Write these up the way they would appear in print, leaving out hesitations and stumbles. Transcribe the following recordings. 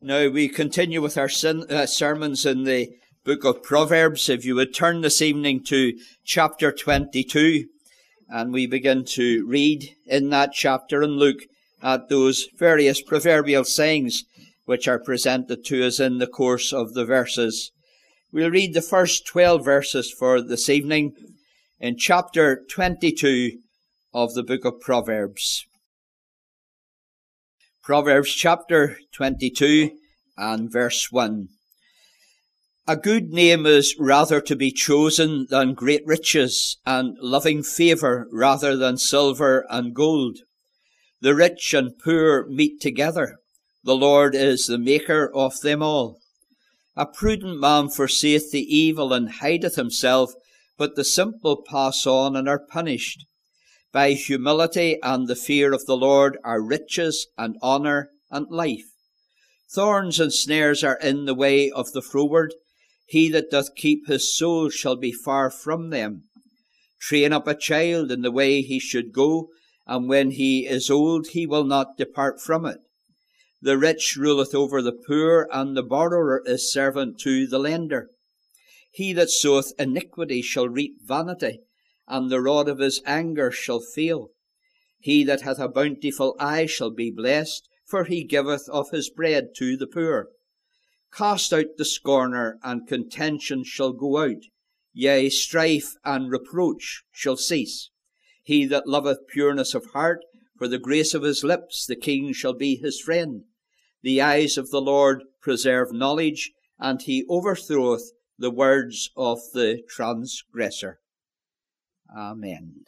Now we continue with our sermons in the book of Proverbs. If you would turn this evening to chapter 22, and we begin to read in that chapter and look at those various proverbial sayings which are presented to us in the course of the verses. We'll read the first 12 verses for this evening in chapter 22 of the book of Proverbs. Proverbs chapter 22 and verse 1. A good name is rather to be chosen than great riches, and loving favour rather than silver and gold. The rich and poor meet together. The Lord is the maker of them all. A prudent man forsaketh the evil and hideth himself, but the simple pass on and are punished. By humility and the fear of the Lord are riches and honour and life. Thorns and snares are in the way of the froward. He that doth keep his soul shall be far from them. Train up a child in the way he should go, and when he is old he will not depart from it. The rich ruleth over the poor, and the borrower is servant to the lender. He that soweth iniquity shall reap vanity, and the rod of his anger shall fail. He that hath a bountiful eye shall be blessed, for he giveth of his bread to the poor. Cast out the scorner, and contention shall go out. Yea, strife and reproach shall cease. He that loveth pureness of heart, for the grace of his lips the king shall be his friend. The eyes of the Lord preserve knowledge, and he overthroweth the words of the transgressor. Amen.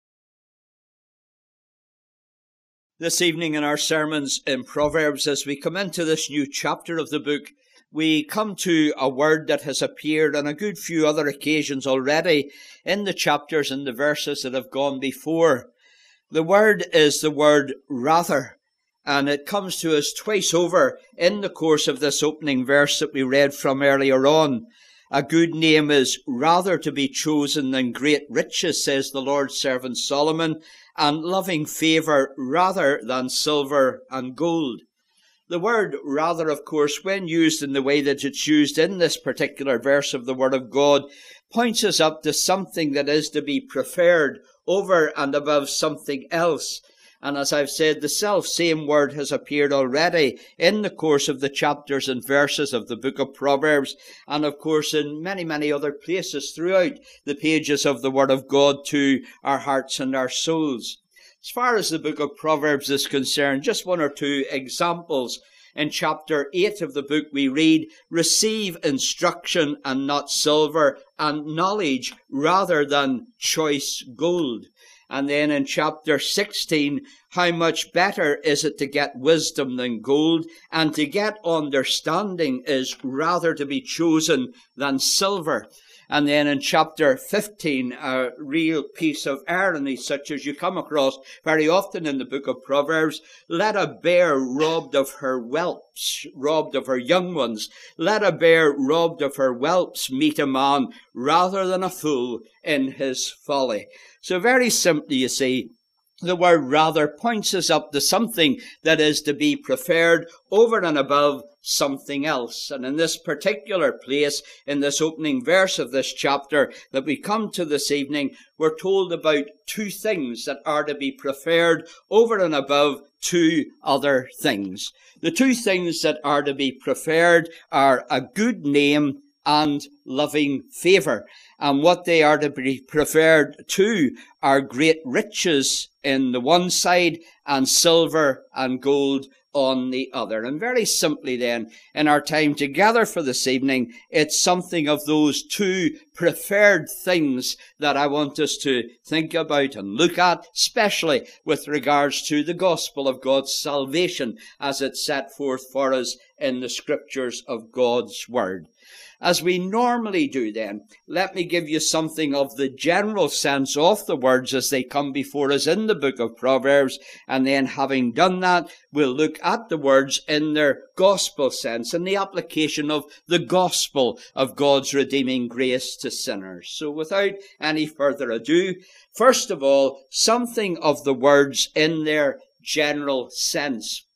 This evening in our sermons in Proverbs, as we come into this new chapter of the book, we come to a word that has appeared on a good few other occasions already in the chapters and the verses that have gone before. The word is the word rather, and it comes to us twice over in the course of this opening verse that we read from earlier on. A good name is rather to be chosen than great riches, says the Lord's servant Solomon, and loving favour rather than silver and gold. The word rather, of course, when used in the way that it's used in this particular verse of the Word of God, points us up to something that is to be preferred over and above something else. And as I've said, the self-same word has appeared already in the course of the chapters and verses of the book of Proverbs, and of course in many, many other places throughout the pages of the Word of God to our hearts and our souls. As far as the book of Proverbs is concerned, just one or two examples. In chapter 8 of the book we read, receive instruction and not silver, and knowledge rather than choice gold. And then in chapter 16, how much better is it to get wisdom than gold, and to get understanding is rather to be chosen than silver. And then in chapter 15, a real piece of irony such as you come across very often in the book of Proverbs. Let a bear robbed of her whelps, robbed of her young ones, let a bear robbed of her whelps meet a man rather than a fool in his folly. So very simply, you see, the word rather points us up to something that is to be preferred over and above something else. And in this particular place, in this opening verse of this chapter that we come to this evening, we're told about two things that are to be preferred over and above two other things. The two things that are to be preferred are a good name and loving favour. And what they are to be preferred to are great riches in the one side and silver and gold on the other. And very simply then, in our time together for this evening, it's something of those two preferred things that I want us to think about and look at, especially with regards to the gospel of God's salvation as it's set forth for us in the scriptures of God's word. As we normally do then, let me give you something of the general sense of the words as they come before us in the book of Proverbs, and then having done that, we'll look at the words in their gospel sense and the application of the gospel of God's redeeming grace to sinners. So without any further ado, first of all, something of the words in their general sense.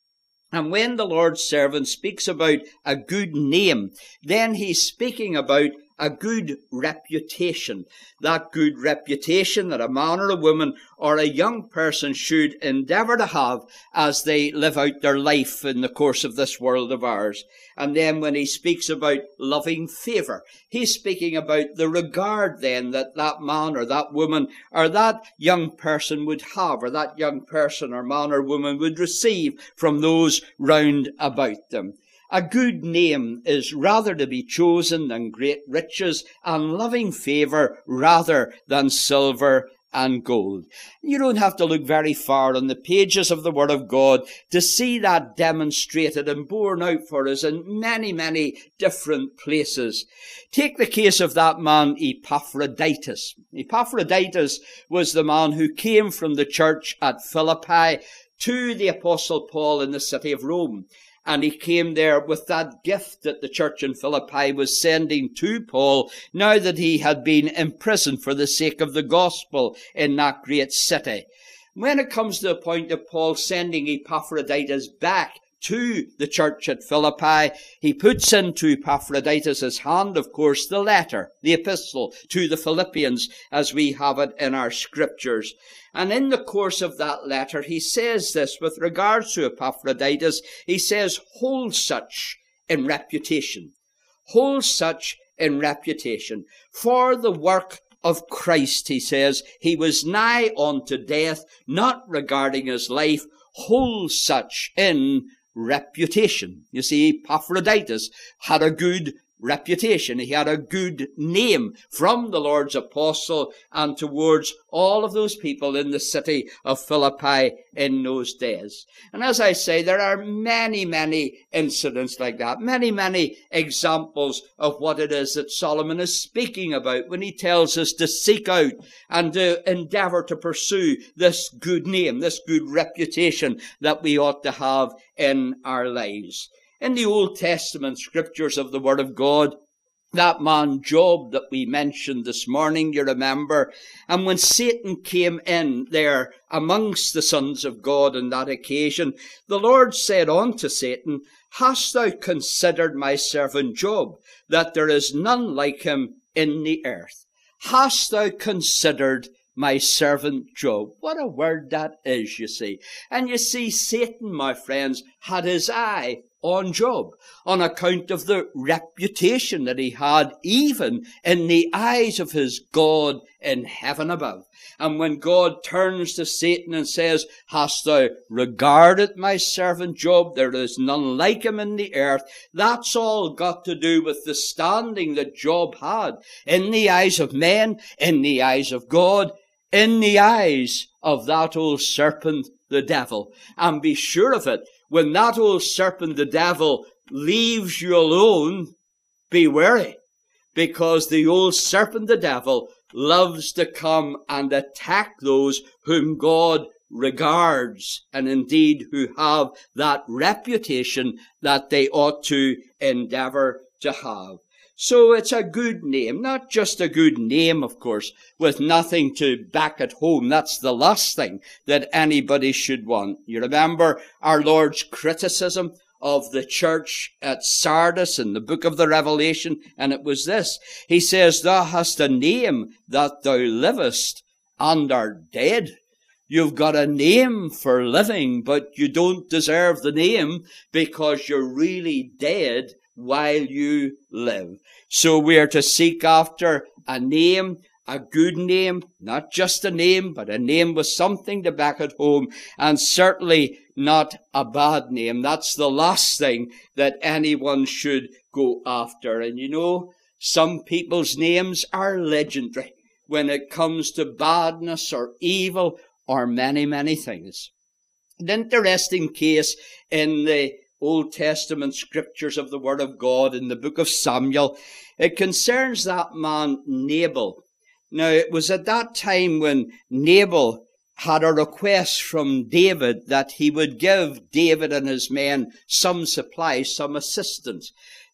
And when the Lord's servant speaks about a good name, then he's speaking about a good reputation. That good reputation that a man or a woman or a young person should endeavour to have as they live out their life in the course of this world of ours. And then when he speaks about loving favour, he's speaking about the regard then that that man or that woman or that young person would have, or that young person or man or woman would receive from those round about them. A good name is rather to be chosen than great riches, and loving favour rather than silver and gold. You don't have to look very far on the pages of the Word of God to see that demonstrated and borne out for us in many, many different places. Take the case of that man Epaphroditus. Epaphroditus was the man who came from the church at Philippi to the Apostle Paul in the city of Rome. And he came there with that gift that the church in Philippi was sending to Paul, now that he had been imprisoned for the sake of the gospel in that great city. When it comes to the point of Paul sending Epaphroditus back to the church at Philippi, he puts into Epaphroditus' hand, of course, the letter, the epistle to the Philippians, as we have it in our scriptures. And in the course of that letter, he says this with regards to Epaphroditus. He says, hold such in reputation. Hold such in reputation. For the work of Christ, he says, he was nigh unto death, not regarding his life. Hold such in reputation. You see, Epaphroditus had a good reputation. He had a good name from the Lord's apostle and towards all of those people in the city of Philippi in those days. And as I say, there are many, many incidents like that, many, many examples of what it is that Solomon is speaking about when he tells us to seek out and to endeavour to pursue this good name, this good reputation that we ought to have in our lives. In the Old Testament scriptures of the Word of God, that man Job that we mentioned this morning, you remember, and when Satan came in there amongst the sons of God on that occasion, the Lord said unto Satan, hast thou considered my servant Job, that there is none like him in the earth? Hast thou considered my servant Job? What a word that is, you see. And you see, Satan, my friends, had his eye on Job on account of the reputation that he had even in the eyes of his God in heaven above. And when God turns to Satan and says, hast thou regarded my servant Job? There is none like him in the earth. That's all got to do with the standing that Job had in the eyes of men, in the eyes of God, in the eyes of that old serpent, the devil. And be sure of it, when that old serpent, the devil, leaves you alone, be wary, because the old serpent, the devil, loves to come and attack those whom God regards, and indeed who have that reputation that they ought to endeavour to have. So it's a good name, not just a good name, of course, with nothing to back at home. That's the last thing that anybody should want. You remember our Lord's criticism of the church at Sardis in the book of the Revelation, and it was this. He says, thou hast a name that thou livest and art dead. You've got a name for living, but you don't deserve the name because you're really dead while you live. So we are to seek after a name, a good name, not just a name, but a name with something to back at home, and certainly not a bad name. That's the last thing that anyone should go after. And you know, some people's names are legendary when it comes to badness or evil or many, many things. An interesting case in the Old Testament scriptures of the Word of God in the book of Samuel. It concerns that man Nabal. Now, it was at that time when Nabal had a request from David that he would give David and his men some supply, some assistance.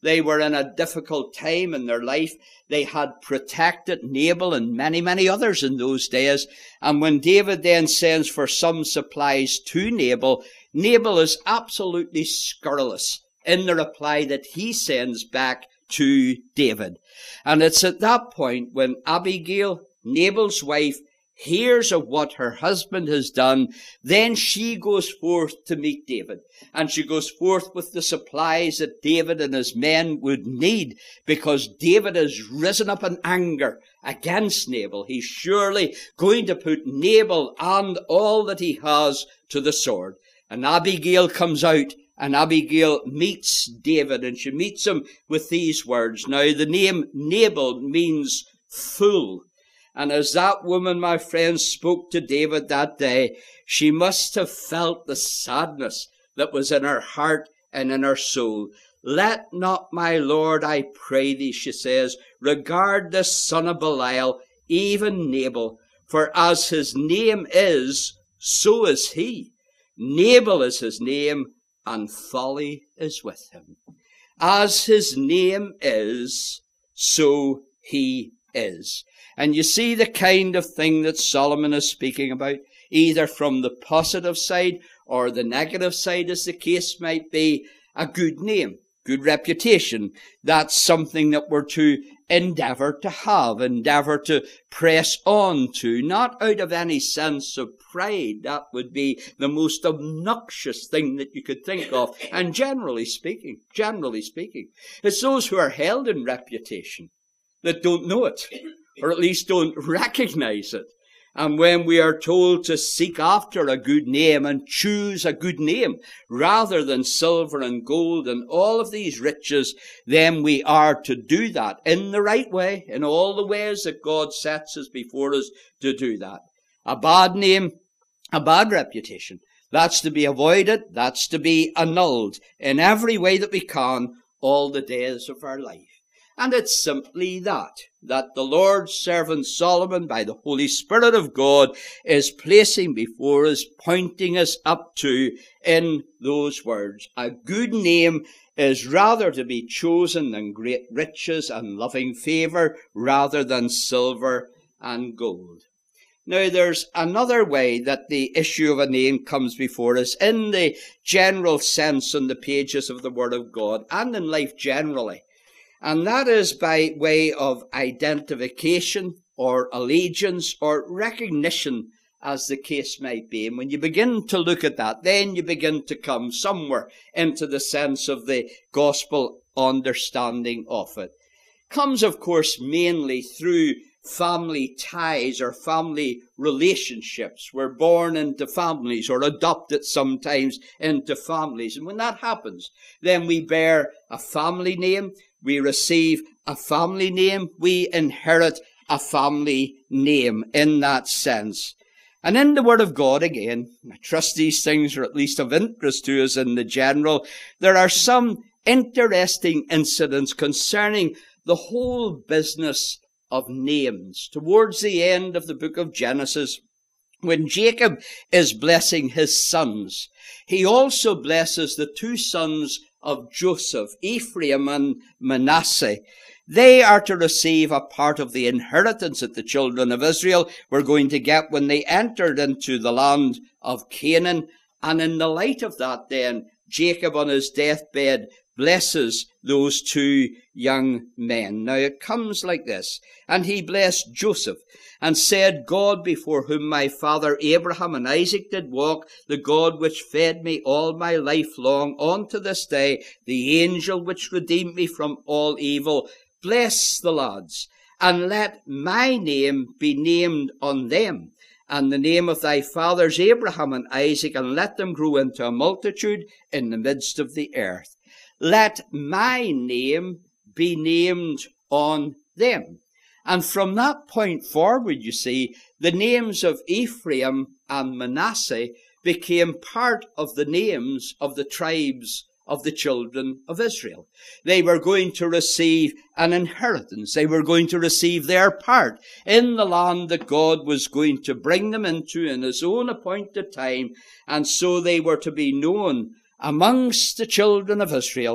They were in a difficult time in their life. They had protected Nabal and many, many others in those days. And when David then sends for some supplies to Nabal, Nabal is absolutely scurrilous in the reply that he sends back to David. And it's at that point when Abigail, Nabal's wife, hears of what her husband has done, then she goes forth to meet David. And she goes forth with the supplies that David and his men would need, because David has risen up in anger against Nabal. He's surely going to put Nabal and all that he has to the sword. And Abigail comes out, and Abigail meets David, and she meets him with these words. Now, the name Nabal means fool. And as that woman, my friends, spoke to David that day, she must have felt the sadness that was in her heart and in her soul. Let not my Lord, I pray thee, she says, regard this son of Belial, even Nabal, for as his name is, so is he. Nabal is his name, and folly is with him. As his name is, so he is. And you see the kind of thing that Solomon is speaking about, either from the positive side or the negative side, as the case might be. A good name, good reputation. That's something that we're to endeavour to have, endeavour to press on to, not out of any sense of pride. That would be the most obnoxious thing that you could think of. And generally speaking, it's those who are held in reputation that don't know it, or at least don't recognize it. And when we are told to seek after a good name and choose a good name rather than silver and gold and all of these riches, then we are to do that in the right way, in all the ways that God sets us before us to do that. A bad name, a bad reputation, that's to be avoided, that's to be annulled in every way that we can all the days of our life. And it's simply that the Lord's servant Solomon, by the Holy Spirit of God, is placing before us, pointing us up to in those words. A good name is rather to be chosen than great riches and loving favour, rather than silver and gold. Now, there's another way that the issue of a name comes before us in the general sense on the pages of the Word of God and in life generally. And that is by way of identification or allegiance or recognition, as the case might be. And when you begin to look at that, then you begin to come somewhere into the sense of the gospel understanding of it. Comes, of course, mainly through family ties or family relationships. We're born into families or adopted sometimes into families. And when that happens, then we bear a family name. We receive a family name. We inherit a family name in that sense. And in the Word of God, again, I trust these things are at least of interest to us in the general, there are some interesting incidents concerning the whole business of names. Towards the end of the book of Genesis, when Jacob is blessing his sons, he also blesses the two sons of Joseph, Ephraim and Manasseh. They are to receive a part of the inheritance that the children of Israel were going to get when they entered into the land of Canaan. And in the light of that, then, Jacob on his deathbed blesses those two young men. Now it comes like this. And he blessed Joseph and said, God before whom my father Abraham and Isaac did walk, the God which fed me all my life long unto this day, the angel which redeemed me from all evil, bless the lads, and let my name be named on them, and the name of thy fathers Abraham and Isaac, and let them grow into a multitude in the midst of the earth. Let my name be named on them. And from that point forward, you see, the names of Ephraim and Manasseh became part of the names of the tribes of the children of Israel. They were going to receive an inheritance. They were going to receive their part in the land that God was going to bring them into in his own appointed time. And so they were to be known amongst the children of Israel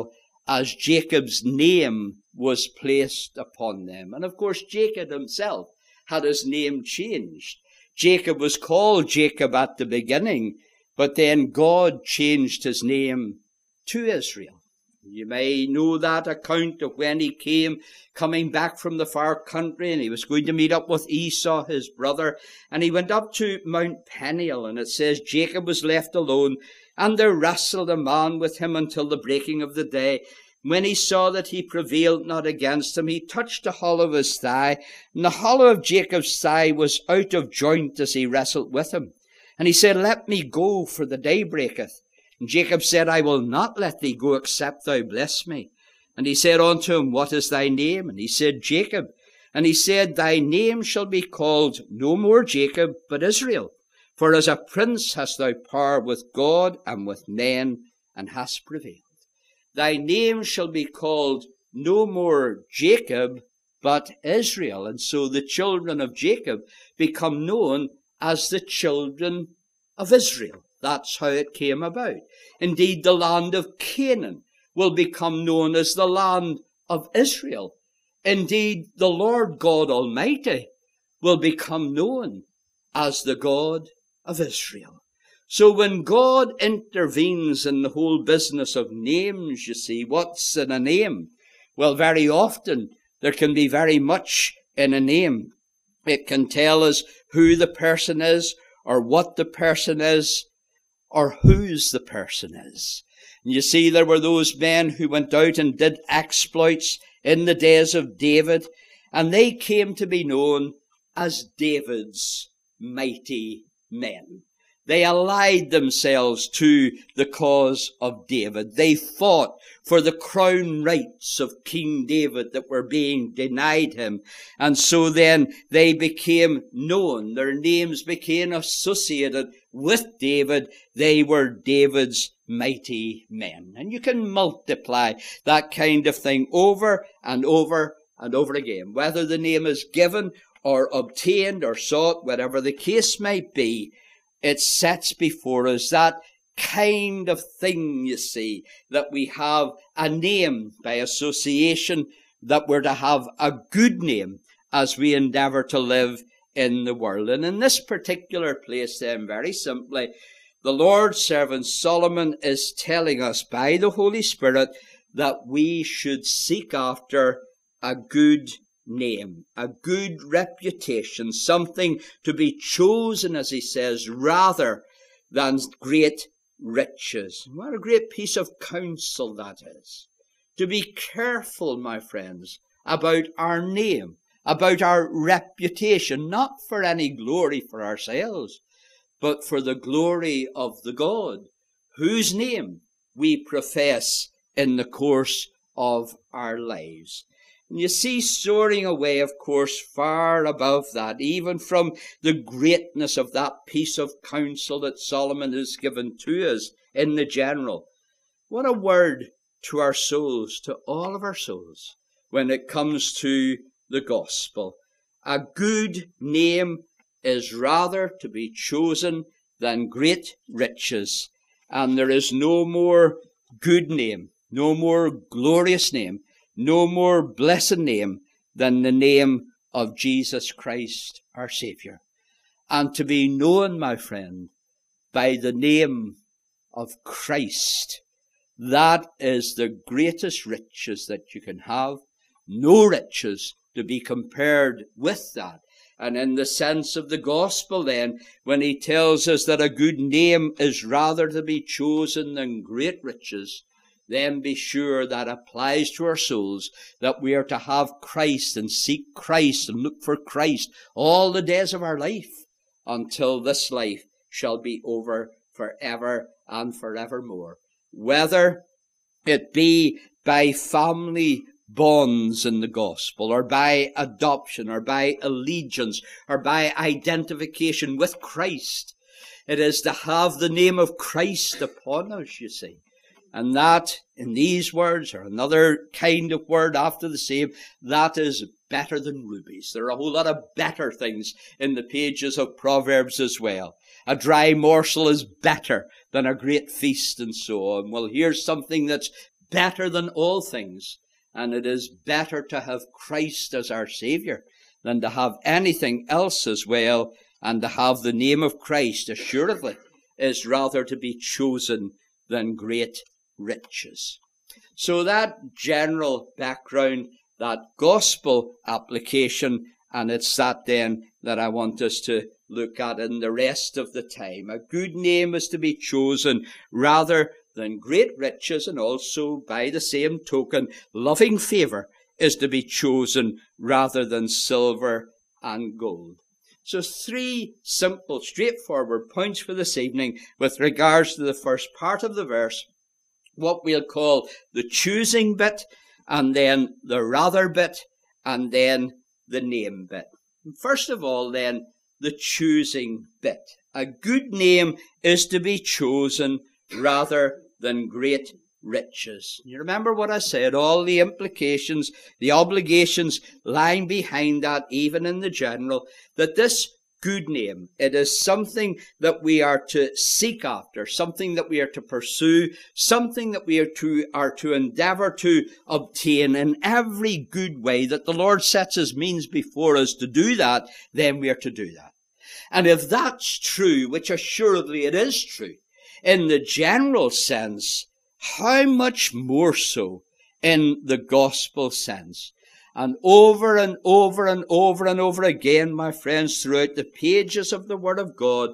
as Jacob's name was placed upon them. And of course, Jacob himself had his name changed. Jacob was called Jacob at the beginning, but then God changed his name to Israel. You may know that account of when he coming back from the far country, and he was going to meet up with Esau, his brother, and he went up to Mount Peniel, and it says Jacob was left alone, and there wrestled a man with him until the breaking of the day. When he saw that he prevailed not against him, he touched the hollow of his thigh, and the hollow of Jacob's thigh was out of joint as he wrestled with him. And he said, Let me go, for the day breaketh. And Jacob said, I will not let thee go, except thou bless me. And he said unto him, What is thy name? And he said, Jacob. And he said, Thy name shall be called no more Jacob, but Israel. For as a prince hast thou power with God and with men, and hast prevailed. Thy name shall be called no more Jacob, but Israel. And so the children of Jacob become known as the children of Israel. That's how it came about. Indeed, the land of Canaan will become known as the land of Israel. Indeed, the Lord God Almighty will become known as the God of Israel. So when God intervenes in the whole business of names, you see, what's in a name? Well, very often there can be very much in a name. It can tell us who the person is, or what the person is, or whose the person is. And you see, there were those men who went out and did exploits in the days of David, and they came to be known as David's mighty men. They allied themselves to the cause of David. They fought for the crown rights of King David that were being denied him. And so then they became known. Their names became associated with David. They were David's mighty men. And you can multiply that kind of thing over and over and over again. Whether the name is given or obtained or sought, whatever the case might be, it sets before us that kind of thing, you see, that we have a name by association, that we're to have a good name as we endeavour to live in the world. And in this particular place then, very simply, the Lord's servant Solomon is telling us by the Holy Spirit that we should seek after a good name, a good reputation, something to be chosen, as he says, rather than great riches. What a great piece of counsel that is. To be careful, my friends, about our name, about our reputation, not for any glory for ourselves, but for the glory of the God, whose name we profess in the course of our lives. And you see, soaring away, of course, far above that, even from the greatness of that piece of counsel that Solomon has given to us in the general. What a word to our souls, to all of our souls, when it comes to the gospel. A good name is rather to be chosen than great riches. And there is no more good name, no more glorious name, no more blessed name than the name of Jesus Christ, our Saviour. And to be known, my friend, by the name of Christ, that is the greatest riches that you can have. No riches to be compared with that. And in the sense of the gospel then, when he tells us that a good name is rather to be chosen than great riches, then be sure that applies to our souls, that we are to have Christ and seek Christ and look for Christ all the days of our life, until this life shall be over forever and forevermore. Whether it be by family bonds in the gospel, or by adoption, or by allegiance, or by identification with Christ, it is to have the name of Christ upon us, you see. And that, in these words, or another kind of word after the same, that is better than rubies. There are a whole lot of better things in the pages of Proverbs as well. A dry morsel is better than a great feast, and so on. Well, here's something that's better than all things. And it is better to have Christ as our Saviour than to have anything else as well. And to have the name of Christ, assuredly, is rather to be chosen than great riches. So that general background, that gospel application, and it's that then that I want us to look at in the rest of the time. A good name is to be chosen rather than great riches, and also by the same token, loving favour is to be chosen rather than silver and gold. So 3 simple, straightforward points for this evening with regards to the first part of the verse, what we'll call the choosing bit, and then the rather bit, and then the name bit. First of all, then, the choosing bit. A good name is to be chosen rather than great riches. You remember what I said, all the implications, the obligations lying behind that, even in the general, that this good name, it is something that we are to seek after, something that we are to pursue, something that we are to endeavour to obtain in every good way that the Lord sets his means before us to do that, then we are to do that. And if that's true, which assuredly it is true, in the general sense, how much more so in the gospel sense? And over and over and over and over again, my friends, throughout the pages of the Word of God,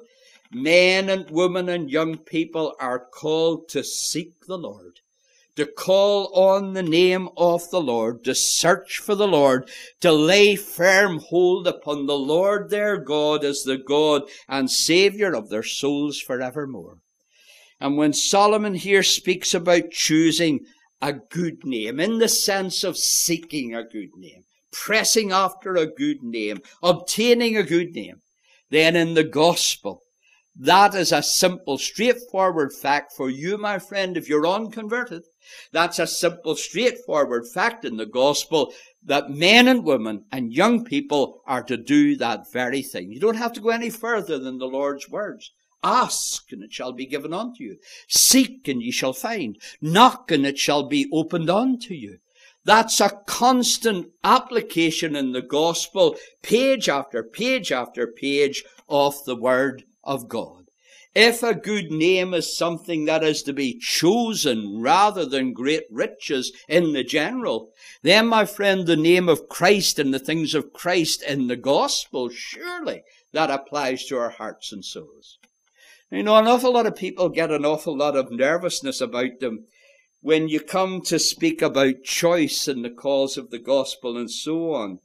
men and women and young people are called to seek the Lord, to call on the name of the Lord, to search for the Lord, to lay firm hold upon the Lord their God as the God and Saviour of their souls forevermore. And when Solomon here speaks about choosing a good name, in the sense of seeking a good name, pressing after a good name, obtaining a good name, then in the gospel, that is a simple, straightforward fact for you, my friend, if you're unconverted. That's a simple, straightforward fact in the gospel that men and women and young people are to do that very thing. You don't have to go any further than the Lord's words. Ask, and it shall be given unto you. Seek, and ye shall find. Knock, and it shall be opened unto you. That's a constant application in the gospel, page after page after page of the Word of God. If a good name is something that is to be chosen rather than great riches in the general, then, my friend, the name of Christ and the things of Christ in the gospel, surely that applies to our hearts and souls. You know, an awful lot of people get an awful lot of nervousness about them when you come to speak about choice in the cause of the gospel and so on.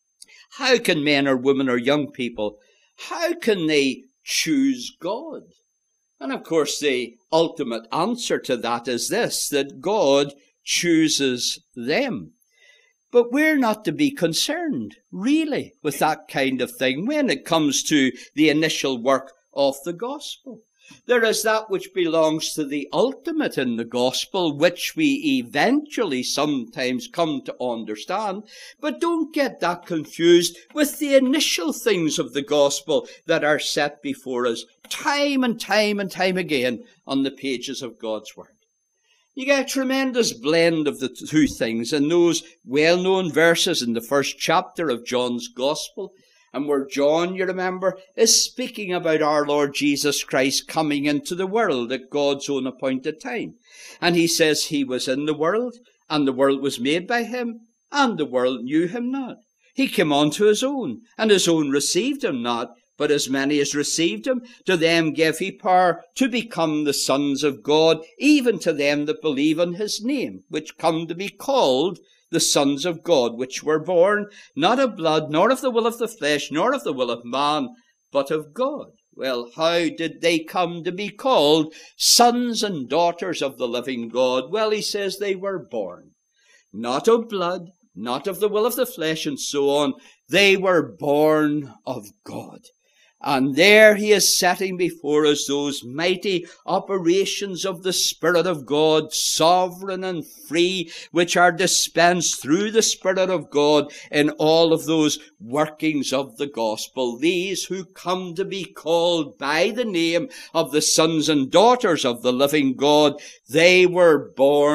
How can men or women or young people, how can they choose God? And of course the ultimate answer to that is this, that God chooses them. But we're not to be concerned, really, with that kind of thing when it comes to the initial work of the gospel. There is that which belongs to the ultimate in the gospel, which we eventually sometimes come to understand. But don't get that confused with the initial things of the gospel that are set before us time and time and time again on the pages of God's Word. You get a tremendous blend of the two things in those well-known verses in the first chapter of John's Gospel, and where John, you remember, is speaking about our Lord Jesus Christ coming into the world at God's own appointed time. And he says he was in the world, and the world was made by him, and the world knew him not. He came unto his own, and his own received him not. But as many as received him, to them gave he power to become the sons of God, even to them that believe on his name, which come to be called the sons of God, which were born not of blood, nor of the will of the flesh, nor of the will of man, but of God. Well, how did they come to be called sons and daughters of the living God? Well, he says they were born, not of blood, not of the will of the flesh, and so on. They were born of God. And there he is setting before us those mighty operations of the Spirit of God, sovereign and free, which are dispensed through the Spirit of God in all of those workings of the gospel. These who come to be called by the name of the sons and daughters of the living God, they were born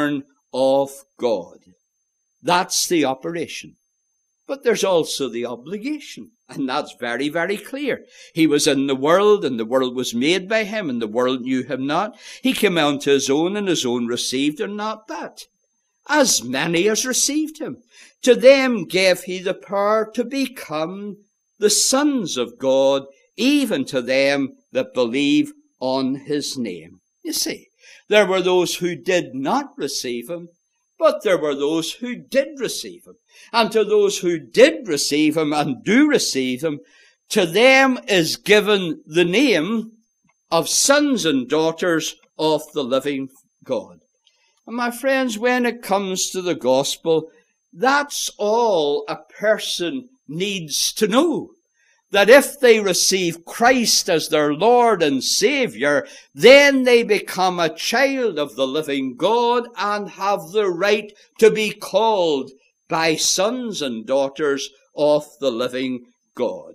of God. That's the operation. But there's also the obligation, and that's very, very clear. He was in the world, and the world was made by him, and the world knew him not. He came unto his own, and his own received him not. But as many as received him, to them gave he the power to become the sons of God, even to them that believe on his name. You see, there were those who did not receive him, but there were those who did receive him. And to those who did receive him and do receive him, to them is given the name of sons and daughters of the living God. And my friends, when it comes to the gospel, that's all a person needs to know. That if they receive Christ as their Lord and Savior, then they become a child of the living God and have the right to be called by sons and daughters of the living God.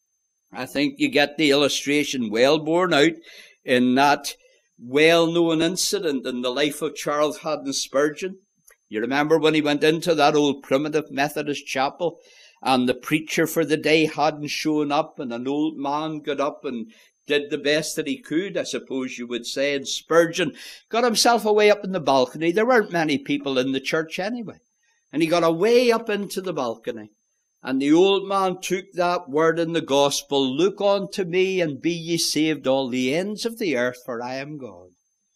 I think you get the illustration well borne out in that well-known incident in the life of Charles Haddon Spurgeon. You remember when he went into that old primitive Methodist chapel, and the preacher for the day hadn't shown up, and an old man got up and did the best that he could, I suppose you would say, and Spurgeon got himself away up in the balcony. There weren't many people in the church anyway. And he got away up into the balcony. And the old man took that word in the gospel, "Look unto me, and be ye saved all the ends of the earth, for I am God."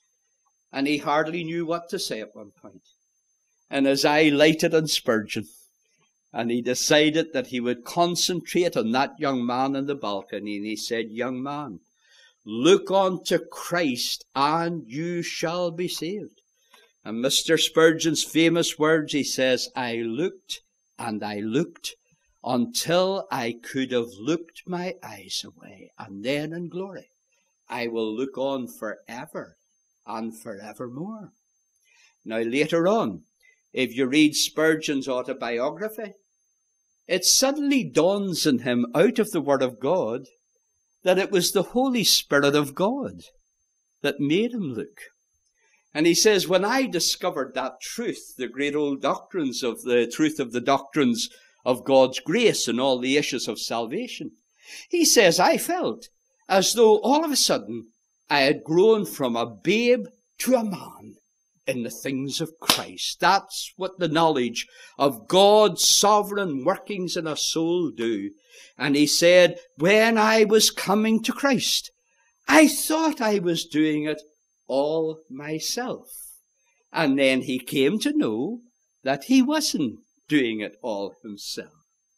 And he hardly knew what to say at one point. And his eye lighted on Spurgeon. And he decided that he would concentrate on that young man in the balcony. And he said, "Young man, look unto Christ, and you shall be saved." And Mr. Spurgeon's famous words, he says, "I looked and I looked until I could have looked my eyes away. And then in glory, I will look on forever and forevermore." Now later on, if you read Spurgeon's autobiography, it suddenly dawns on him out of the Word of God that it was the Holy Spirit of God that made him look. And he says, when I discovered that truth, the great old doctrines of the truth of the doctrines of God's grace and all the issues of salvation, he says, I felt as though all of a sudden I had grown from a babe to a man in the things of Christ. That's what the knowledge of God's sovereign workings in a soul do. And he said, when I was coming to Christ, I thought I was doing it all myself. And then he came to know that he wasn't doing it all himself.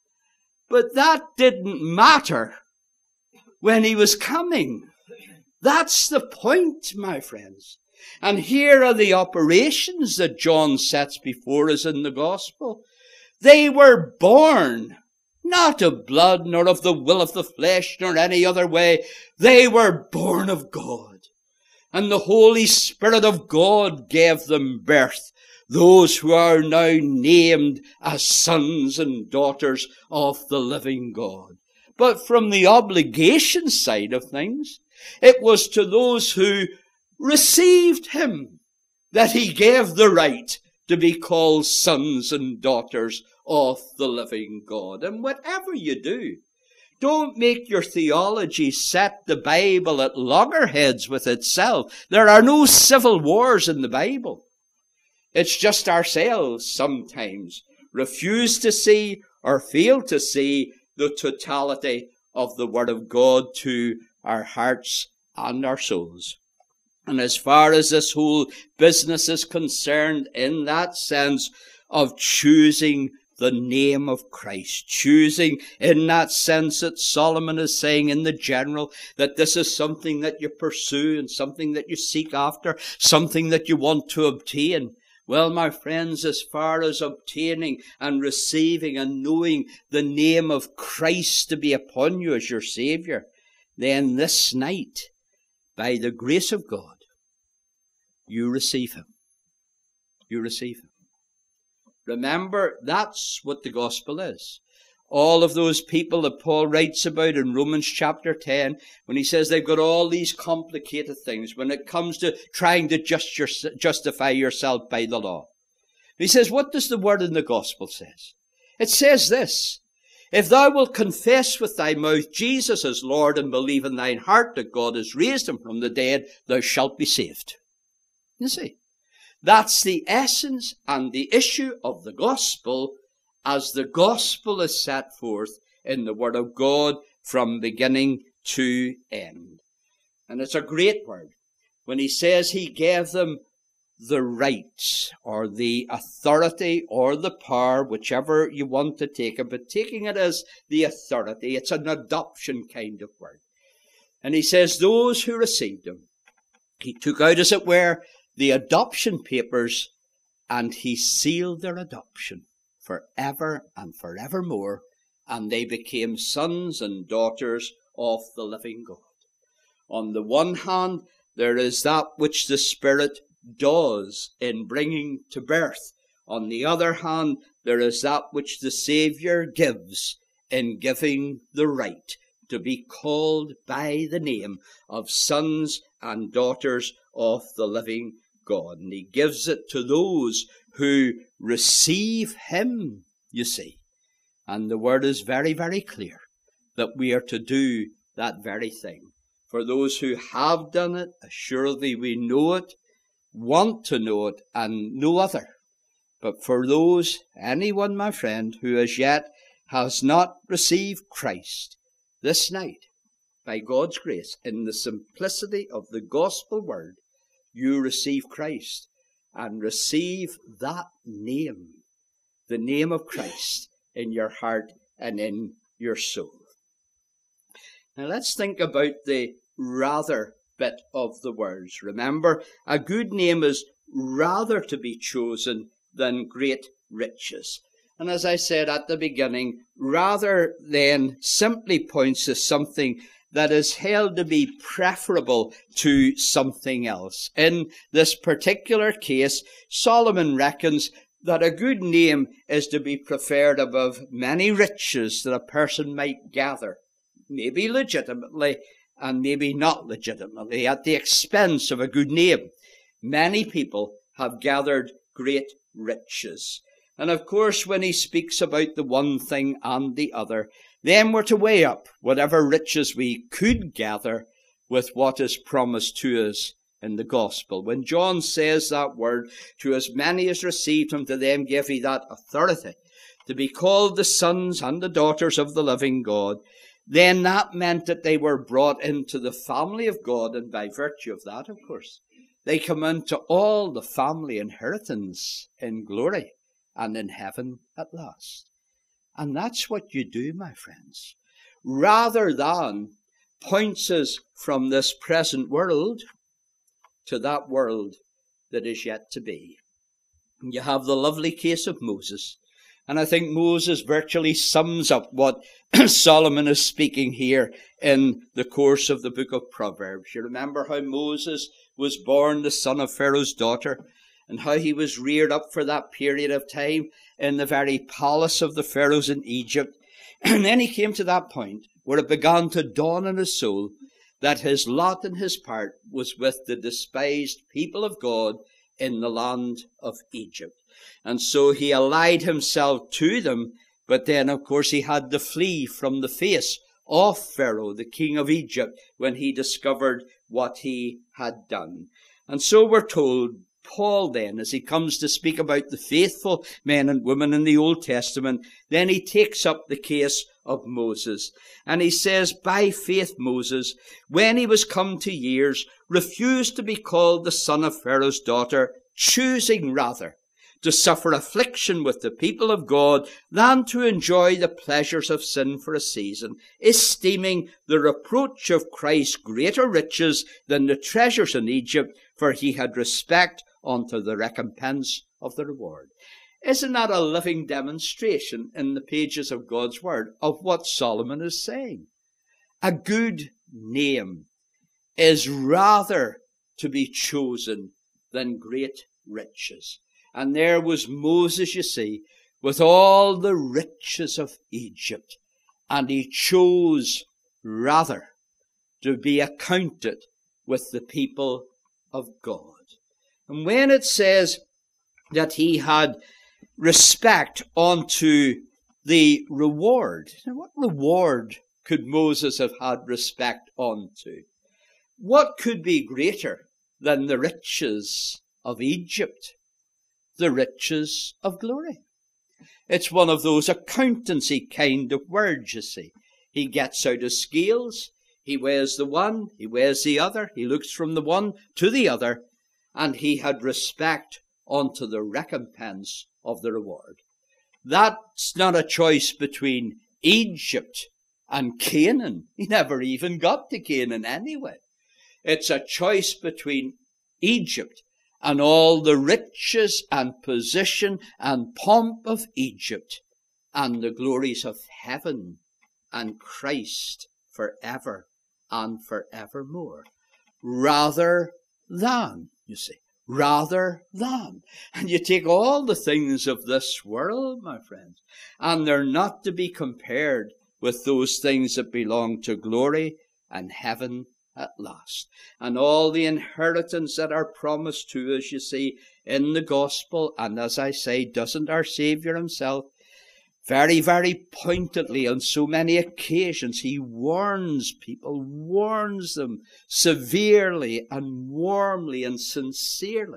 But that didn't matter when he was coming. That's the point, my friends. And here are the operations that John sets before us in the gospel. They were born, not of blood, nor of the will of the flesh, nor any other way. They were born of God. And the Holy Spirit of God gave them birth, those who are now named as sons and daughters of the living God. But from the obligation side of things, it was to those who received him that he gave the right to be called sons and daughters of the living God. And whatever you do, don't make your theology set the Bible at loggerheads with itself. There are no civil wars in the Bible. It's just ourselves sometimes refuse to see or fail to see the totality of the Word of God to our hearts and our souls. And as far as this whole business is concerned, in that sense of choosing the name of Christ, choosing in that sense that Solomon is saying in the general, that this is something that you pursue and something that you seek after, something that you want to obtain. Well, my friends, as far as obtaining and receiving and knowing the name of Christ to be upon you as your Savior, then this night, by the grace of God, you receive him. You receive him. Remember, that's what the gospel is. All of those people that Paul writes about in Romans chapter 10, when he says they've got all these complicated things when it comes to trying to justify yourself by the law. He says, what does the word in the gospel says? It says this: if thou wilt confess with thy mouth Jesus as Lord and believe in thine heart that God has raised him from the dead, thou shalt be saved. You see, that's the essence and the issue of the gospel as the gospel is set forth in the word of God from beginning to end. And it's a great word when he says he gave them the rights or the authority or the power, whichever you want to take it, but taking it as the authority, it's an adoption kind of word. And he says those who received him, he took out, as it were, the adoption papers, and he sealed their adoption forever and forevermore, and they became sons and daughters of the living God. On the one hand, there is that which the Spirit does in bringing to birth. On the other hand, there is that which the Saviour gives in giving the right to be called by the name of sons and daughters of the living God. And he gives it to those who receive him, you see. And the word is very, very clear that we are to do that very thing. For those who have done it, assuredly we know it, want to know it, and no other. But for those, anyone, my friend, who as yet has not received Christ, this night, by God's grace, in the simplicity of the gospel word, you receive Christ and receive that name, the name of Christ, in your heart and in your soul. Now let's think about the rather bit of the words. Remember, a good name is rather to be chosen than great riches. And as I said at the beginning, rather then simply points to something that is held to be preferable to something else. In this particular case, Solomon reckons that a good name is to be preferred above many riches that a person might gather, maybe legitimately and maybe not legitimately, at the expense of a good name. Many people have gathered great riches. And of course, when he speaks about the one thing and the other, then we're to weigh up whatever riches we could gather with what is promised to us in the gospel. When John says that word, to as many as received him, to them gave he that authority to be called the sons and the daughters of the living God, then that meant that they were brought into the family of God, and by virtue of that, of course, they come into all the family inheritance in glory and in heaven at last. And that's what you do, my friends. Rather than points us from this present world to that world that is yet to be. You have the lovely case of Moses. And I think Moses virtually sums up what Solomon is speaking here in the course of the book of Proverbs. You remember how Moses was born the son of Pharaoh's daughter, and how he was reared up for that period of time in the very palace of the pharaohs in Egypt. And then he came to that point where it began to dawn on his soul that his lot and his part was with the despised people of God in the land of Egypt. And so he allied himself to them, but then, of course, he had to flee from the face of Pharaoh, the king of Egypt, when he discovered what he had done. And so we're told, Paul then, as he comes to speak about the faithful men and women in the Old Testament, then he takes up the case of Moses. And he says, by faith Moses, when he was come to years, refused to be called the son of Pharaoh's daughter, choosing rather to suffer affliction with the people of God than to enjoy the pleasures of sin for a season, esteeming the reproach of Christ greater riches than the treasures in Egypt, for he had respect unto the recompense of the reward. Isn't that a living demonstration in the pages of God's word of what Solomon is saying? A good name is rather to be chosen than great riches. And there was Moses, you see, with all the riches of Egypt, and he chose rather to be accounted with the people of God. And when it says that he had respect unto the reward. Now, what reward could Moses have had respect unto? What could be greater than the riches of Egypt, the riches of glory? It's one of those accountancy kind of words, you see. He gets out his scales, he weighs the one, he weighs the other, he looks from the one to the other, and he had respect unto the recompense of the reward. That's not a choice between Egypt and Canaan. He never even got to Canaan anyway. It's a choice between Egypt and all the riches and position and pomp of Egypt and the glories of heaven and Christ forever and forevermore. Rather than, you see, rather than. And you take all the things of this world, my friends, and they're not to be compared with those things that belong to glory and heaven at last. And all the inheritance that are promised to us, you see, in the gospel. And as I say, doesn't our Saviour himself very, very pointedly on so many occasions, he warns people, warns them severely and warmly and sincerely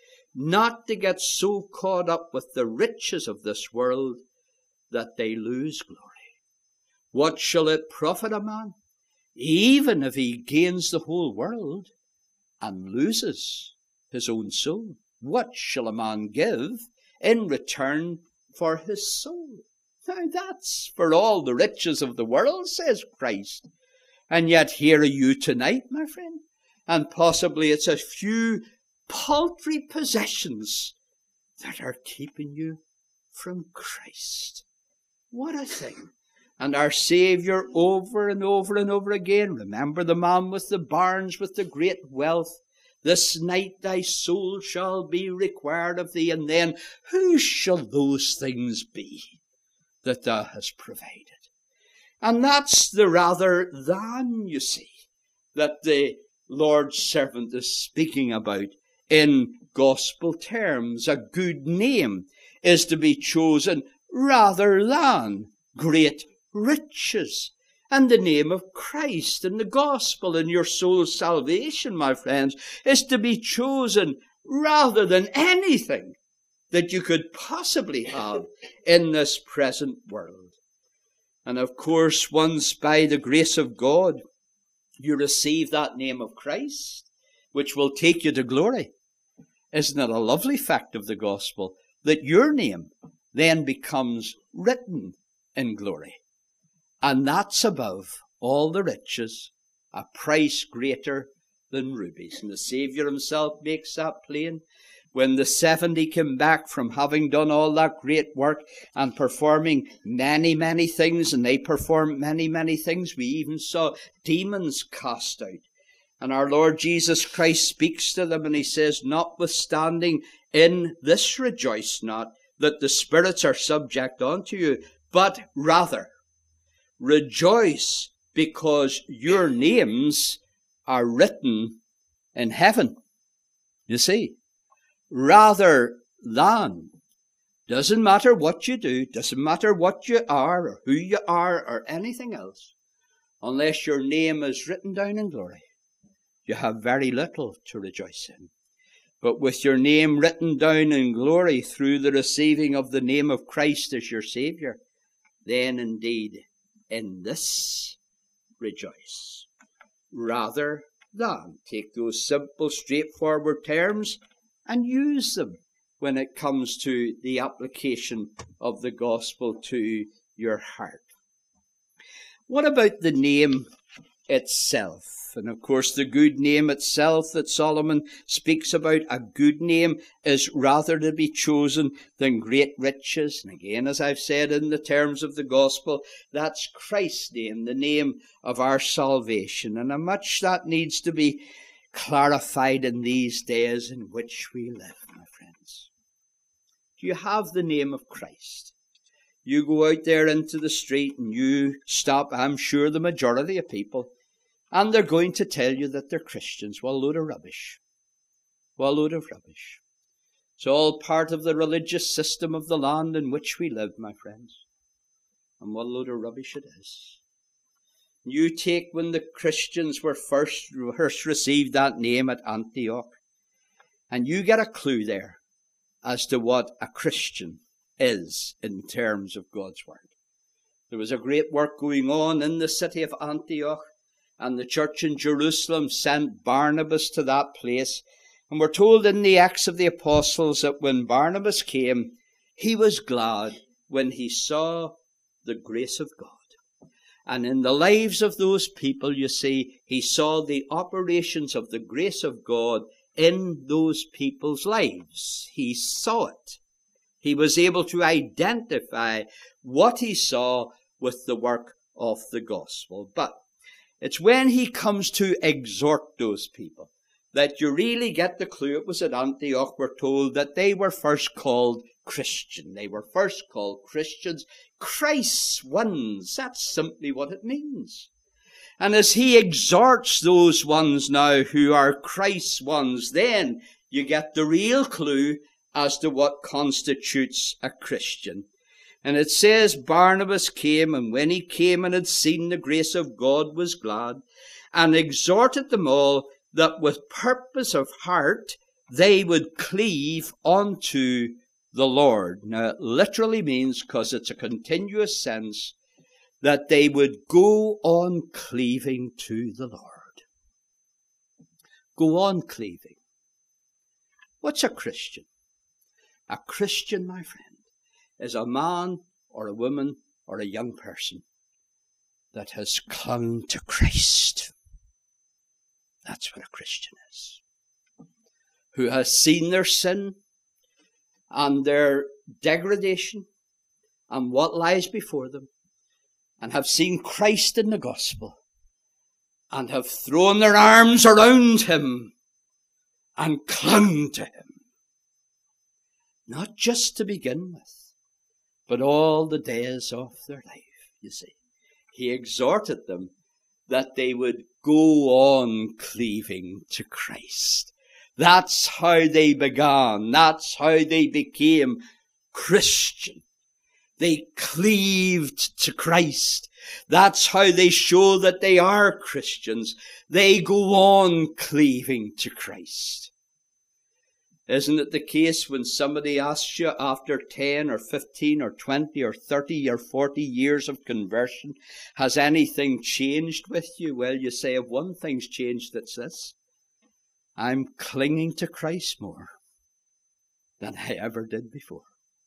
not to get so caught up with the riches of this world that they lose glory. What shall it profit a man, even if he gains the whole world and loses his own soul? What shall a man give in return for his soul? Now that's for all the riches of the world, says Christ. And yet here are you tonight, my friend, and possibly it's a few paltry possessions that are keeping you from Christ. What a thing. And our Saviour over and over and over again, remember the man with the barns, with the great wealth, this night thy soul shall be required of thee, and then who shall those things be that thou hast provided? And that's the rather than, you see, that the Lord's servant is speaking about in gospel terms. A good name is to be chosen rather than great riches. And the name of Christ and the gospel and your soul's salvation, my friends, is to be chosen rather than anything that you could possibly have in this present world. And of course, once by the grace of God, you receive that name of Christ, which will take you to glory. Isn't it a lovely fact of the gospel that your name then becomes written in glory? And that's above all the riches, a price greater than rubies. And the Saviour himself makes that plain. When the 70 came back from having done all that great work and performing many, many things, and they performed many, many things, we even saw demons cast out. And our Lord Jesus Christ speaks to them and he says, notwithstanding in this rejoice not that the spirits are subject unto you, but rather rejoice because your names are written in heaven. You see, rather than. Doesn't matter what you do, doesn't matter what you are or who you are or anything else, unless your name is written down in glory, you have very little to rejoice in. But with your name written down in glory through the receiving of the name of Christ as your Saviour, then indeed in this rejoice. Rather than. Take those simple, straightforward terms and use them when it comes to the application of the gospel to your heart. What about the name itself? And of course, the good name itself that Solomon speaks about, a good name is rather to be chosen than great riches. And again, as I've said in the terms of the gospel, that's Christ's name, the name of our salvation. And how much that needs to be clarified in these days in which we live, my friends. Do you have the name of Christ? You go out there into the street and you stop, I'm sure the majority of people, and they're going to tell you that they're Christians. Well, load of rubbish. Well, load of rubbish. It's all part of the religious system of the land in which we live, my friends. And what a load of rubbish it is. You take when the Christians were first received that name at Antioch, and you get a clue there as to what a Christian is in terms of God's Word. There was a great work going on in the city of Antioch, and the church in Jerusalem sent Barnabas to that place. And we're told in the Acts of the Apostles that when Barnabas came, he was glad when he saw the grace of God. And in the lives of those people, you see, he saw the operations of the grace of God in those people's lives. He saw it. He was able to identify what he saw with the work of the gospel. But it's when he comes to exhort those people that you really get the clue. It was at Antioch, we're told, that they were first called Christian. They were first called Christians. Christ's ones. That's simply what it means. And as he exhorts those ones now who are Christ's ones, then you get the real clue as to what constitutes a Christian. And it says Barnabas came, and when he came and had seen the grace of God, was glad, and exhorted them all that with purpose of heart they would cleave unto the Lord. Now it literally means, because it's a continuous sense, that they would go on cleaving to the Lord. Go on cleaving. What's a Christian? A Christian, my friend, is a man or a woman or a young person that has clung to Christ. That's what a Christian is. Who has seen their sin and their degradation and what lies before them, and have seen Christ in the gospel, and have thrown their arms around him and clung to him. Not just to begin with, but all the days of their life, you see. He exhorted them that they would go on cleaving to Christ. That's how they began. That's how they became Christian. They cleaved to Christ. That's how they show that they are Christians. They go on cleaving to Christ. Isn't it the case when somebody asks you after 10 or 15 or 20 or 30 or 40 years of conversion, has anything changed with you? Well, you say, if one thing's changed, it's this. I'm clinging to Christ more than I ever did before.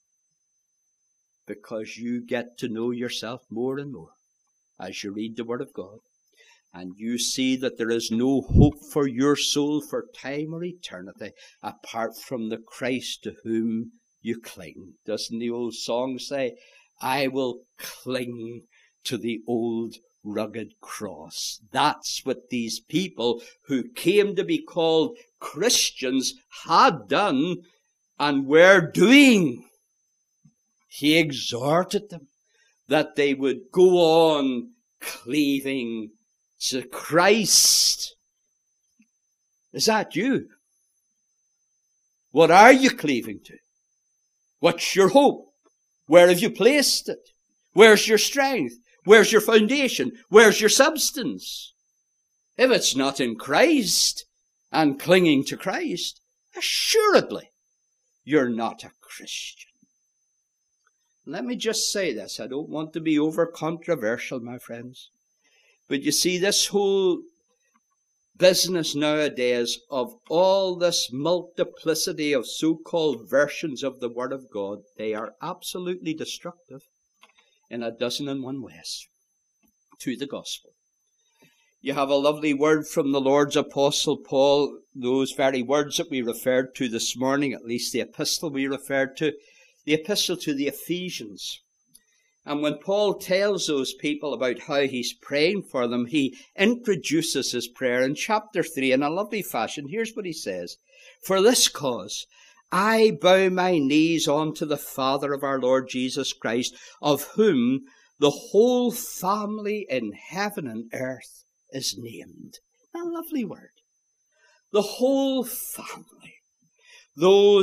Because you get to know yourself more and more as you read the Word of God. And you see that there is no hope for your soul for time or eternity apart from the Christ to whom you cling. Doesn't the old song say, I will cling to the old rugged cross? That's what these people who came to be called Christians had done and were doing. He exhorted them that they would go on cleaving to Christ. Is that you? What are you cleaving to? What's your hope? Where have you placed it? Where's your strength? Where's your foundation? Where's your substance? If it's not in Christ and clinging to Christ, assuredly you're not a Christian. Let me just say this. I don't want to be over controversial, my friends. But you see, this whole business nowadays of all this multiplicity of so-called versions of the Word of God, they are absolutely destructive in 12 ways to the gospel. You have a lovely word from the Lord's Apostle Paul, those very words that we referred to this morning, at least the epistle we referred to, the epistle to the Ephesians. And when Paul tells those people about how he's praying for them, he introduces his prayer in chapter 3 in a lovely fashion. Here's what he says. For this cause, I bow my knees unto the Father of our Lord Jesus Christ, of whom the whole family in heaven and earth is named. A lovely word. The whole family. Those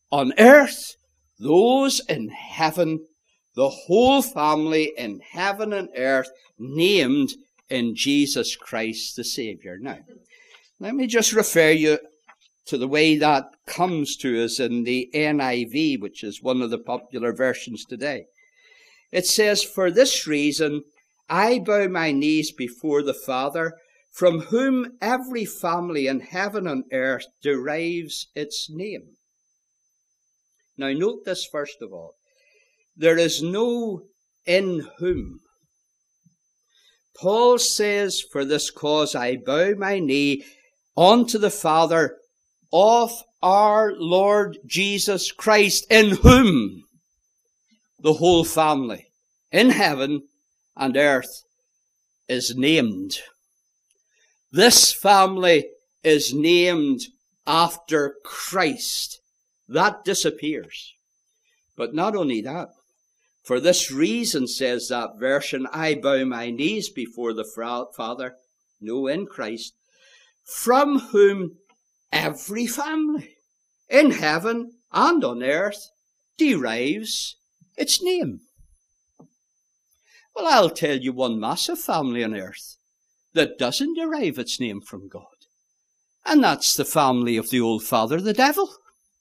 on earth, those in heaven, the whole family in heaven and earth named in Jesus Christ the Saviour. Now, let me just refer you to the way that comes to us in the NIV, which is one of the popular versions today. It says, "For this reason, I bow my knees before the Father, from whom every family in heaven and earth derives its name." Now note this first of all. There is no "in whom." Paul says, "For this cause I bow my knee unto the Father of our Lord Jesus Christ, in whom the whole family in heaven and earth is named." This family is named after Christ. That disappears. But not only that. For this reason, says that version, I bow my knees before the Father, no, in Christ, from whom every family in heaven and on earth derives its name. Well, I'll tell you one massive family on earth that doesn't derive its name from God. And that's the family of the old father, the devil.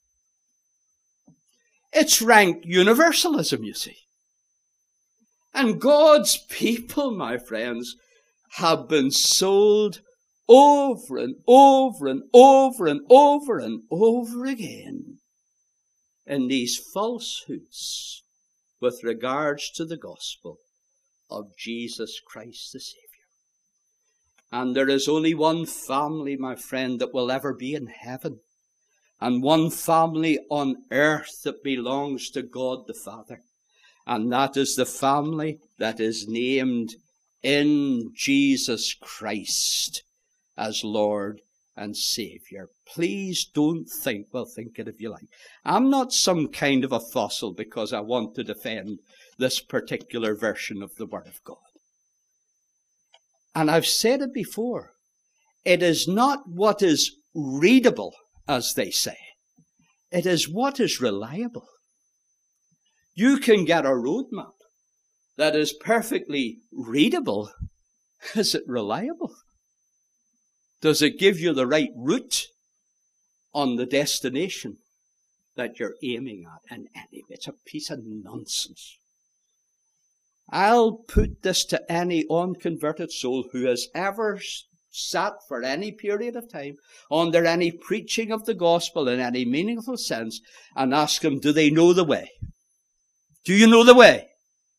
It's rank universalism, you see. And God's people, my friends, have been sold over and over and over and over and over again in these falsehoods with regards to the gospel of Jesus Christ the Saviour. And there is only one family, my friend, that will ever be in heaven, and one family on earth that belongs to God the Father. And that is the family that is named in Jesus Christ as Lord and Saviour. Please don't think, well, think it if you like. I'm not some kind of a fossil because I want to defend this particular version of the Word of God. And I've said it before. It is not what is readable, as they say. It is what is reliable. You can get a roadmap that is perfectly readable. Is it reliable? Does it give you the right route on the destination that you're aiming at? And anyway, it's a piece of nonsense. I'll put this to any unconverted soul who has ever sat for any period of time under any preaching of the gospel in any meaningful sense and ask them, do they know the way? Do you know the way?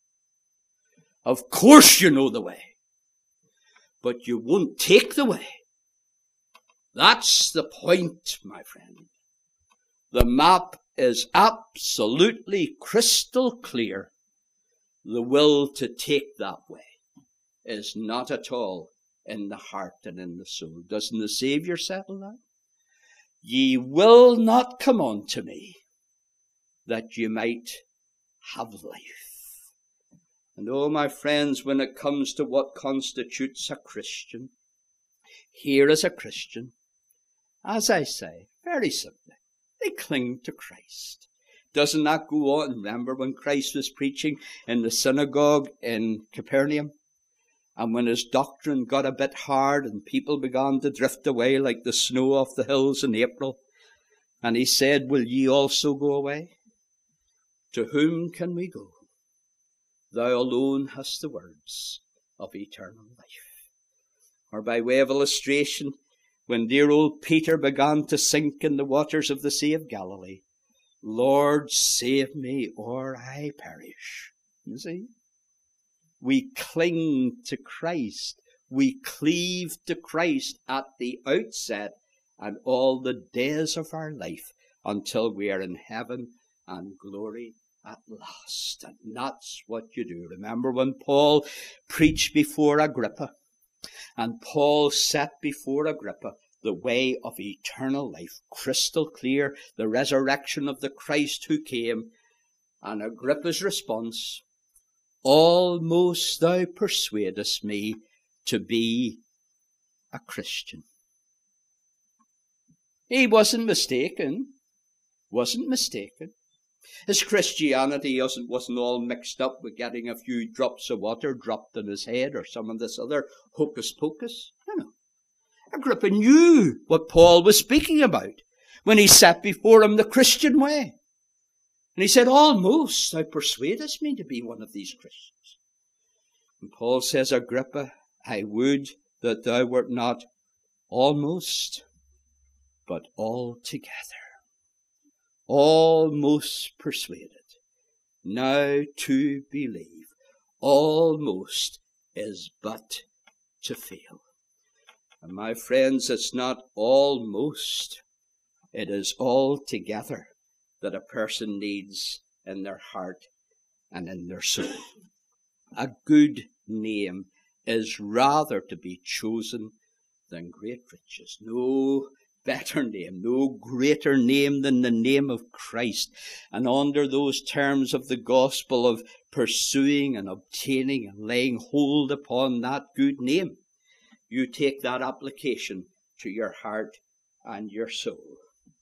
Of course you know the way. But you won't take the way. That's the point, my friend. The map is absolutely crystal clear. The will to take that way is not at all in the heart and in the soul. Doesn't the Saviour settle that? Ye will not come unto me that you might have life. And oh, my friends, when it comes to what constitutes a Christian, here is a Christian, as I say, very simply, they cling to Christ. Doesn't that go on? Remember when Christ was preaching in the synagogue in Capernaum? And when his doctrine got a bit hard and people began to drift away like the snow off the hills in April, and he said, will ye also go away? To whom can we go? Thou alone hast the words of eternal life. Or by way of illustration, when dear old Peter began to sink in the waters of the Sea of Galilee, Lord, save me, or I perish. You see? We cling to Christ. We cleave to Christ at the outset and all the days of our life until we are in heaven and glory at last. And that's what you do. Remember when Paul preached before Agrippa, and Paul set before Agrippa the way of eternal life, crystal clear, the resurrection of the Christ who came, and Agrippa's response, almost thou persuadest me to be a Christian. He wasn't mistaken. wasn't mistaken. His Christianity wasn't all mixed up with getting a few drops of water dropped on his head or some of this other hocus pocus. No. Agrippa knew what Paul was speaking about when he set before him the Christian way. And he said, almost thou persuadest me to be one of these Christians. And Paul says, Agrippa, I would that thou wert not almost, but altogether. Almost persuaded. Now to believe. Almost is but to fail. And my friends, it's not almost. It is altogether that a person needs in their heart and in their soul. A good name is rather to be chosen than great riches. No better name, no greater name than the name of Christ. And under those terms of the gospel of pursuing and obtaining and laying hold upon that good name, you take that application to your heart and your soul.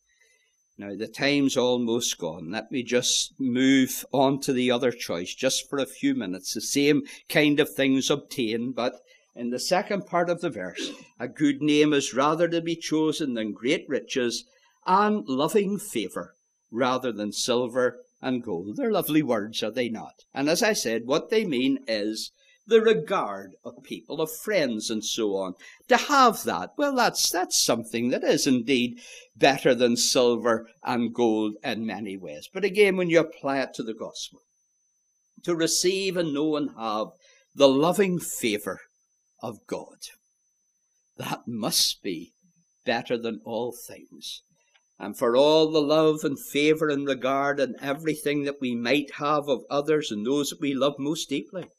Now, the time's almost gone. Let me just move on to the other choice, just for a few minutes. The same kind of things obtained, but in the second part of the verse, a good name is rather to be chosen than great riches, and loving favour rather than silver and gold. They're lovely words, are they not? And as I said, what they mean is the regard of people, of friends and so on. To have that, well, that's something that is indeed better than silver and gold in many ways. But again, when you apply it to the gospel, to receive and know and have the loving favour of God, that must be better than all things. And for all the love and favour and regard and everything that we might have of others and those that we love most deeply,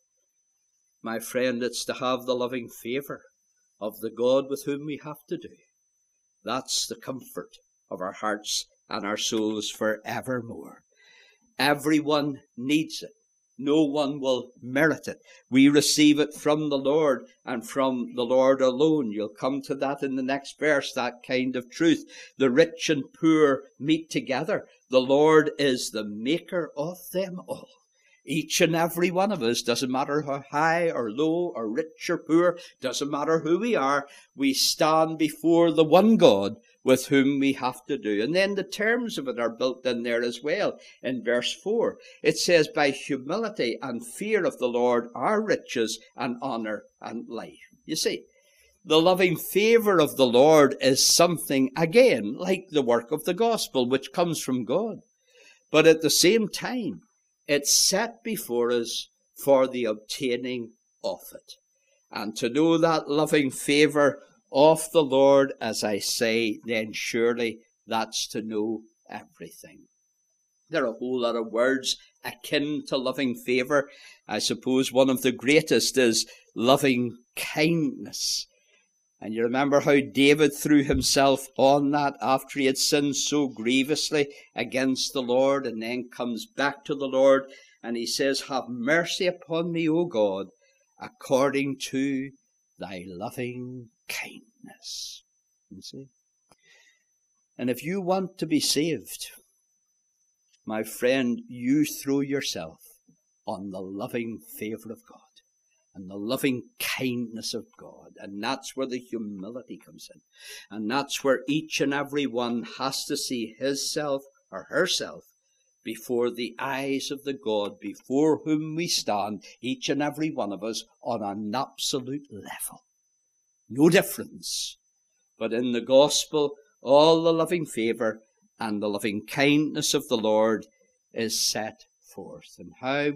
my friend, it's to have the loving favour of the God with whom we have to do. That's the comfort of our hearts and our souls for evermore. Everyone needs it. No one will merit it. We receive it from the Lord and from the Lord alone. You'll come to that in the next verse, that kind of truth. The rich and poor meet together. The Lord is the maker of them all. Each and every one of us, doesn't matter how high or low or rich or poor, doesn't matter who we are, we stand before the one God with whom we have to do. And then the terms of it are built in there as well. In verse 4, it says, by humility and fear of the Lord are riches and honour and life. You see, the loving favour of the Lord is something, again, like the work of the gospel, which comes from God. But at the same time, it's set before us for the obtaining of it. And to know that loving favour of the Lord, as I say, then surely that's to know everything. There are a whole lot of words akin to loving favour. I suppose one of the greatest is loving kindness. And you remember how David threw himself on that after he had sinned so grievously against the Lord, and then comes back to the Lord and he says, have mercy upon me, O God, according to thy loving kindness. You see? And if you want to be saved, my friend, you throw yourself on the loving favour of God and the loving kindness of God. And that's where the humility comes in. And that's where each and every one has to see himself or herself before the eyes of the God before whom we stand, each and every one of us, on an absolute level. No difference. But in the gospel, all the loving favour and the loving kindness of the Lord is set forth. And how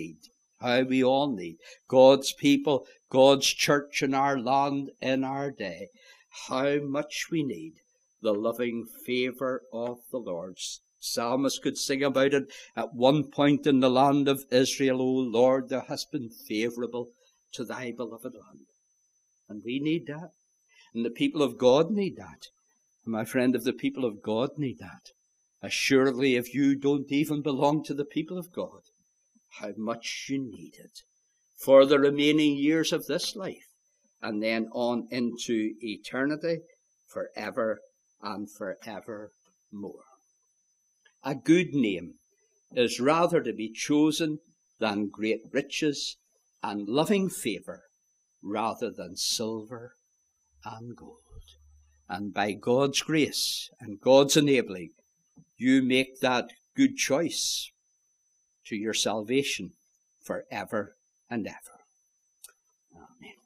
we all need God's people, God's church in our land, in our day. How much we need the loving favour of the Lord. Psalmist could sing about it at one point in the land of Israel. O Lord, thou hast been favourable to thy beloved land. And we need that. And the people of God need that. And my friend, if the people of God need that, assuredly if you don't even belong to the people of God, how much you need it for the remaining years of this life, and then on into eternity, forever and forevermore. a good name, is rather to be chosen than great riches and loving favour, rather than silver and gold. And by God's grace and God's enabling, you make that good choice to your salvation forever and ever. Amen.